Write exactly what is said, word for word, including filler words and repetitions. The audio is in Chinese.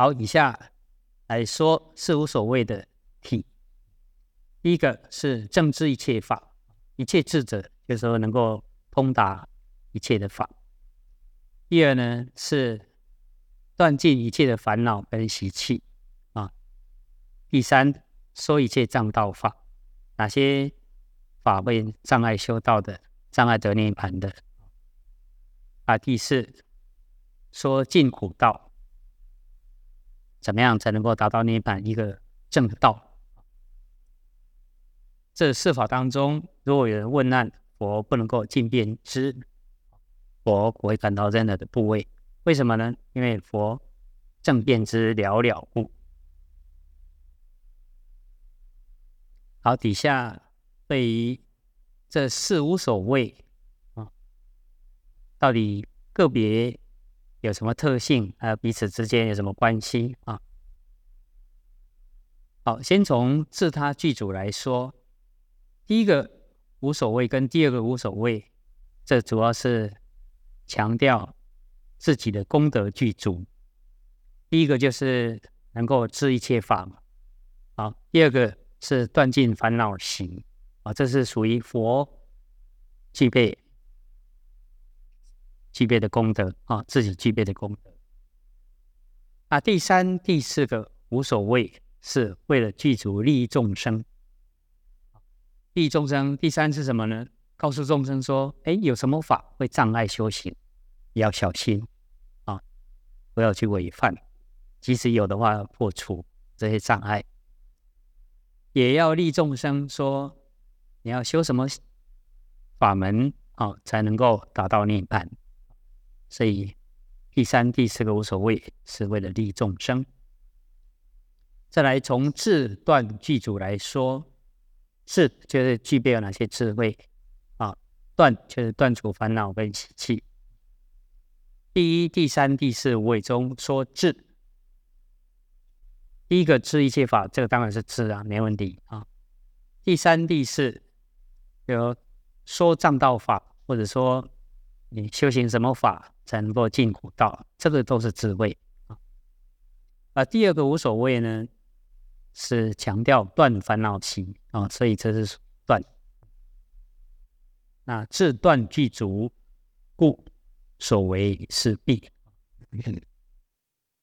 好，以下来说事无所谓的体。第一个是正知一切法，一切智者就是说能够通达一切的法。第二呢是断尽一切的烦恼跟习气啊。第三说一切障道法，哪些法会障碍修道的，障碍得涅槃的啊。第四说尽苦道，怎么样才能够达到涅槃一个正道。这四法当中，如果有人问难，佛不能够尽辨知，佛不会感到任何的部位。为什么呢？因为佛正辨知了了故。好，底下对于这四无所谓啊，到底个别有什么特性，还有彼此之间有什么关系啊？好，先从自他具足来说，第一个无所谓跟第二个无所谓，这主要是强调自己的功德具足。第一个就是能够知一切法嘛，好，第二个是断尽烦恼行啊，这是属于佛具备具备的功德啊，自己具备的功德。啊，第三、第四个无所谓，是为了具足利益众生。利益众生，第三是什么呢？告诉众生说，哎，有什么法会障碍修行，也要小心啊，不要去违犯。即使有的话，要破除这些障碍。也要利众生说，你要修什么法门啊，才能够达到涅槃。所以第三、第四个无所谓，是为了利众生。再来从智断具足来说，智就是具备有哪些智慧啊？断就是断除烦恼跟习气。第一、第三、第四无畏中说智，第一个知一切法，这个当然是知啊，没问题啊。第三、第四有说障道法，或者说你修行什么法才能够尽苦道，这个都是智慧啊。啊，第二个无所谓呢，是强调断烦恼行啊，所以这是断。那智断具足，故所为是必。